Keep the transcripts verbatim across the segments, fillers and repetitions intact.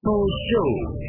Expo Show.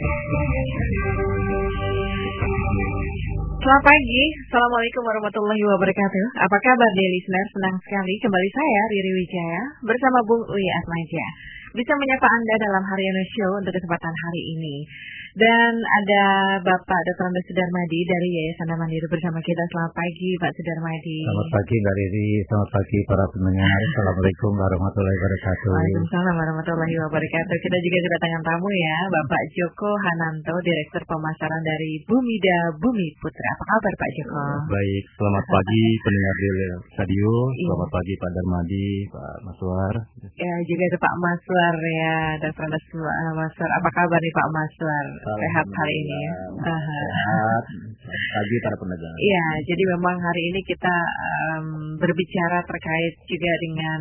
Selamat pagi, Assalamualaikum warahmatullahi wabarakatuh. Apa kabar daily listener? Senang sekali kembali saya Riri Wijaya bersama Bung Uy Atmaja bisa menyapa Anda dalam Harian Show untuk kesempatan hari ini. Dan ada Bapak Doktor Andes Sudarmadi dari Yayasan Mandiri bersama kita. Selamat pagi Pak Sudarmadi. Selamat pagi Mbak Riri, selamat pagi para pendengar. Assalamualaikum warahmatullahi wabarakatuh. Waalaikumsalam warahmatullahi wabarakatuh. Kita juga kedatangan tamu ya, Bapak Joko Hananto, Direktur Pemasaran dari Bumida Bumi Putra. Apa kabar Pak Joko? Baik, selamat pagi pendengar di radio. Selamat pagi Pak Darmadi, Pak Maswar. Ya, juga ada Pak Maswar ya, Doktor Andes Maswar. Apa kabar nih Pak Maswar? Sehat hari ini ya. Sehat. Pagi para pendengar. Iya, jadi memang hari ini kita um, berbicara terkait juga dengan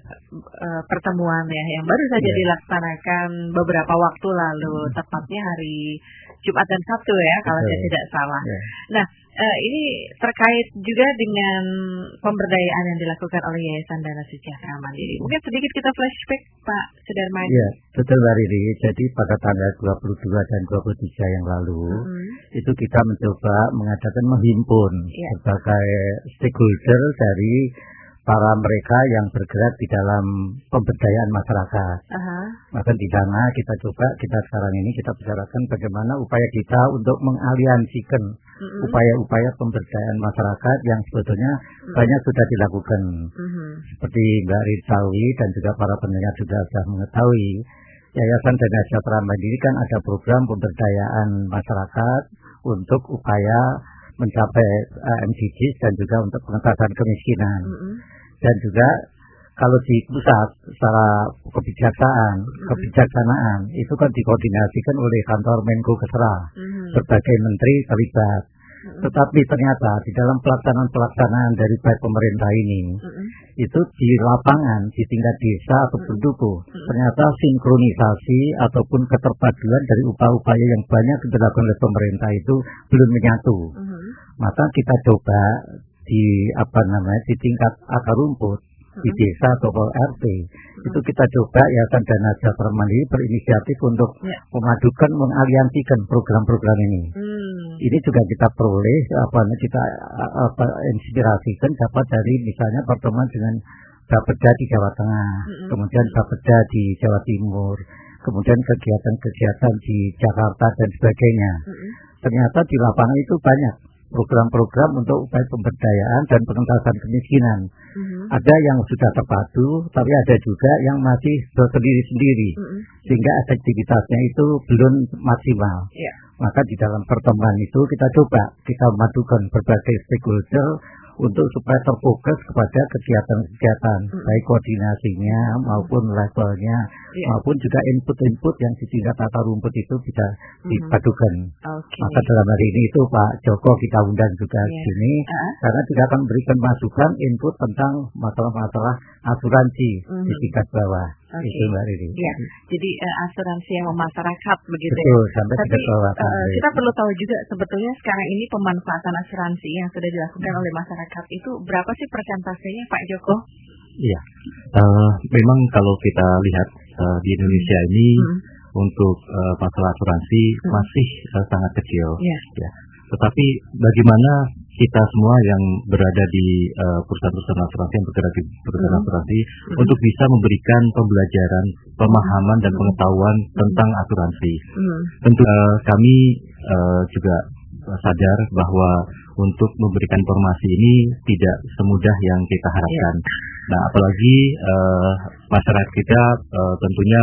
uh, pertemuan ya yang baru saja yeah. dilaksanakan beberapa waktu lalu, hmm. tepatnya hari Jumat dan Sabtu ya, kalau okay. saya tidak salah. Yeah. Nah, uh, ini terkait juga dengan pemberdayaan yang dilakukan oleh Yayasan Dana Sejahtera Mandiri. Mungkin sedikit kita flashback Pak Sudarmadi. Iya, betul Mbak Riri. Jadi pada tanggal dua puluh dua dan dua puluh tiga yang lalu, hmm. itu kita mencoba mengadakan menghimpun yeah. berbagai stakeholder dari para mereka yang bergerak di dalam pemberdayaan masyarakat. Uh-huh. Maka di sana kita coba, kita sekarang ini kita bicarakan bagaimana upaya kita untuk mengaliansikan uh-huh. upaya-upaya pemberdayaan masyarakat yang sebetulnya uh-huh. banyak sudah dilakukan. Uh-huh. Seperti Mbak Ritsawi dan juga para pendengar juga sudah mengetahui, Yayasan Dana Sejahtera Mandiri kan ada program pemberdayaan masyarakat untuk upaya mencapai uh, M D Gs dan juga untuk pengentasan kemiskinan. Mm-hmm. Dan juga kalau di pusat secara kebijaksanaan, mm-hmm. kebijaksanaan itu kan dikoordinasikan oleh kantor Menko Kesra, mm-hmm. berbagai menteri terlibat. Mm-hmm. Tetapi ternyata di dalam pelaksanaan-pelaksanaan dari baik pemerintah ini, mm-hmm. itu di lapangan, di tingkat desa ataupun duku, mm-hmm. ternyata sinkronisasi ataupun keterpaduan dari upaya-upaya yang banyak dilakukan oleh pemerintah itu belum menyatu. Mm-hmm. Maka kita coba di apa namanya di tingkat akar rumput, mm-hmm. di desa atau R T, mm-hmm. itu kita coba Yayasan Dana Sejahtera Mandiri berinisiatif untuk yeah. memadukan, mengaliansikan program-program ini. Mm. Ini juga kita peroleh apa kita apa inspirasikan dapat dari misalnya pertemuan dengan Bapeda di Jawa Tengah, mm-hmm. kemudian Bapeda di Jawa Timur, kemudian kegiatan-kegiatan di Jakarta dan sebagainya. Mm-hmm. Ternyata di lapangan itu banyak program-program untuk upaya pemberdayaan dan pengentasan kemiskinan. Mm-hmm. Ada yang sudah terpadu, tapi ada juga yang masih sendiri-sendiri, mm-hmm. sehingga efektivitasnya itu belum maksimal. Yeah. Maka di dalam pertemuan itu kita coba, kita memadukan berbagai stakeholder untuk supaya terfokus kepada kegiatan-kegiatan, mm-hmm. baik koordinasinya maupun levelnya, yeah. maupun juga input-input yang di tingkat akar rumput itu bisa mm-hmm. dipadukan. Okay. Maka dalam hari ini itu Pak Joko kita undang juga yeah. di sini, uh-huh. karena juga akan memberikan masukan input tentang masalah-masalah asuransi mm-hmm. di tingkat bawah. Okay. Itu Mbak Riri. Ya, jadi uh, asuransi yang memasyarakat begitu. Betul, ya. Sampai Tapi bawah, uh, kita perlu tahu juga sebetulnya sekarang ini pemanfaatan asuransi yang sudah dilakukan hmm. oleh masyarakat itu berapa sih persentasenya Pak Joko? Iya, uh, memang kalau kita lihat uh, di Indonesia ini hmm. untuk uh, masalah asuransi hmm. masih uh, sangat kecil. Yeah. Ya. Tetapi bagaimana kita semua yang berada di uh, perusahaan-perusahaan asuransi yang bergerak di perusahaan mm-hmm. asuransi mm-hmm. untuk bisa memberikan pembelajaran, pemahaman dan pengetahuan mm-hmm. tentang asuransi. Mm-hmm. Tentu uh, kami uh, juga sadar bahwa untuk memberikan informasi ini tidak semudah yang kita harapkan. Yeah. Nah, apalagi uh, masyarakat kita uh, tentunya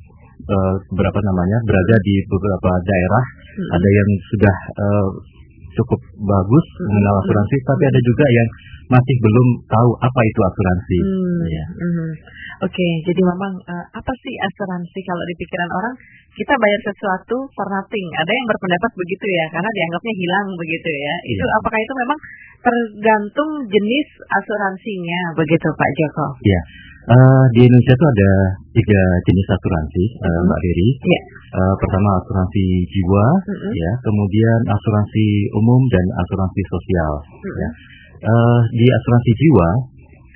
uh, berapa namanya berada di beberapa daerah, mm-hmm. ada yang sudah uh, cukup bagus hmm. mengenal asuransi, hmm. tapi ada juga yang masih belum tahu apa itu asuransi. Hmm. Ya. Hmm. Oke, okay, jadi memang uh, apa sih asuransi kalau di pikiran orang kita bayar sesuatu for nothing. Ada yang berpendapat begitu ya, karena dianggapnya hilang begitu ya. Itu ya. Apakah itu memang tergantung jenis asuransinya begitu Pak Joko? Iya. Uh, di Indonesia itu ada tiga jenis asuransi, uh, Mbak Riri. Yeah. Uh, pertama asuransi jiwa, mm-hmm. ya, kemudian asuransi umum dan asuransi sosial. Mm-hmm. Ya. Uh, di asuransi jiwa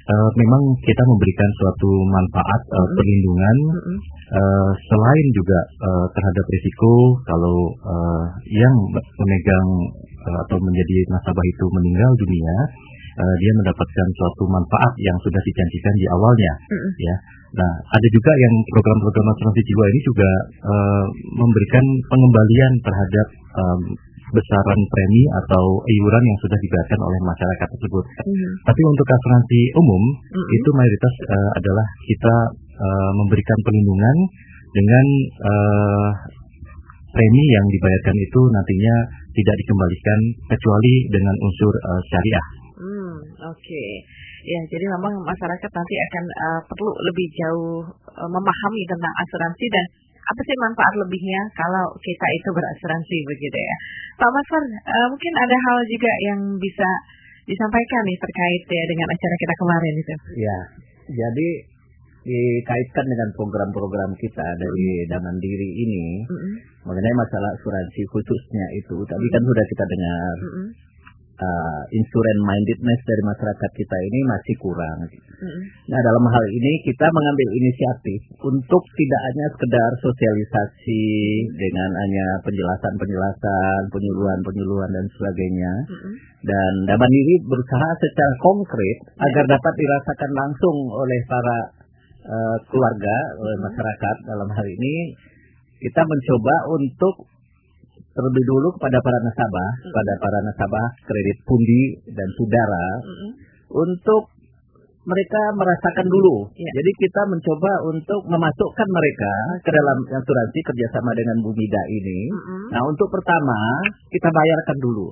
uh, memang kita memberikan suatu manfaat uh, mm-hmm. perlindungan mm-hmm. uh, selain juga uh, terhadap risiko kalau uh, yang memegang uh, atau menjadi nasabah itu meninggal dunia, uh, dia mendapatkan suatu manfaat yang sudah dijanjikan di awalnya, mm-hmm. ya. Nah, ada juga yang program-program asuransi jiwa ini juga uh, memberikan pengembalian terhadap um, besaran premi atau iuran yang sudah dibayarkan oleh masyarakat tersebut. Mm-hmm. Tapi untuk asuransi umum mm-hmm. itu mayoritas uh, adalah kita uh, memberikan perlindungan dengan uh, premi yang dibayarkan itu nantinya tidak dikembalikan kecuali dengan unsur uh, syariah. Hmm, oke. Okay. Ya, jadi memang masyarakat nanti akan uh, perlu lebih jauh uh, memahami tentang asuransi dan apa sih manfaat lebihnya kalau kita itu berasuransi begitu ya. Pak Mazhar, uh, mungkin ada hal juga yang bisa disampaikan nih terkait ya dengan acara kita kemarin itu. Ya, jadi dikaitkan dengan program-program kita dari Damandiri ini mm-hmm. mengenai masalah asuransi khususnya itu, tadi kan sudah kita dengar. Mm-hmm. Uh, insurance mindedness dari masyarakat kita ini masih kurang. Mm-hmm. Nah, dalam hal ini kita mengambil inisiatif untuk tidak hanya sekedar sosialisasi dengan hanya penjelasan-penjelasan, penyuluhan-penyuluhan dan sebagainya. Mm-hmm. Dan Damandiri berusaha secara konkret mm-hmm. agar dapat dirasakan langsung oleh para uh, keluarga, oleh masyarakat. Dalam hal ini kita mencoba untuk terlebih dulu kepada para nasabah, mm-hmm. kepada para nasabah kredit pundi dan saudara, mm-hmm. untuk mereka merasakan dulu. Yeah. Jadi kita mencoba untuk memasukkan mereka ke dalam asuransi kerjasama dengan Bumida ini. Mm-hmm. Nah, untuk pertama kita bayarkan dulu.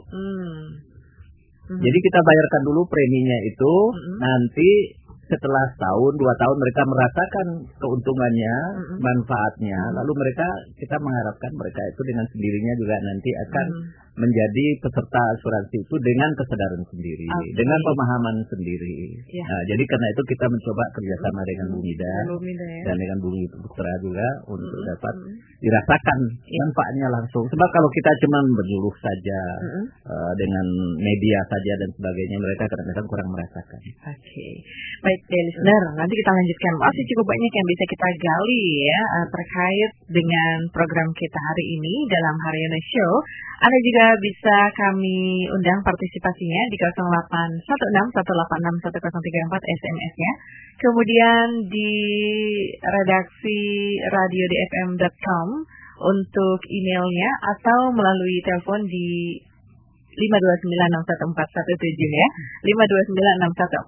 Mm-hmm. Jadi kita bayarkan dulu preminya itu, mm-hmm. nanti setelah setahun, dua tahun mereka merasakan keuntungannya, mm-hmm. manfaatnya, mm-hmm. lalu mereka, kita mengharapkan mereka itu dengan sendirinya juga nanti akan mm-hmm. menjadi peserta asuransi itu dengan kesadaran sendiri, okay. dengan pemahaman sendiri. Yeah. Nah, jadi karena itu kita mencoba kerjasama mm-hmm. dengan Bumida ya. Dan dengan Bumi Putra juga untuk mm-hmm. dapat dirasakan yeah. manfaatnya langsung. Sebab kalau kita cuma berjuluh saja mm-hmm. uh, dengan media saja dan sebagainya, mereka kadang-kadang kurang merasakan. Oke, okay. Baik. Ya, listener, nanti kita lanjutkan. Masih cukup banyak yang bisa kita gali ya terkait dengan program kita hari ini dalam Haryono Show. Anda juga bisa kami undang partisipasinya di nol delapan satu enam satu delapan enam satu nol tiga empat S M S-nya. Kemudian di redaksi radio d f m dot com untuk emailnya atau melalui telepon di lima dua sembilan enam satu empat satu tujuh ya. lima dua sembilan enam satu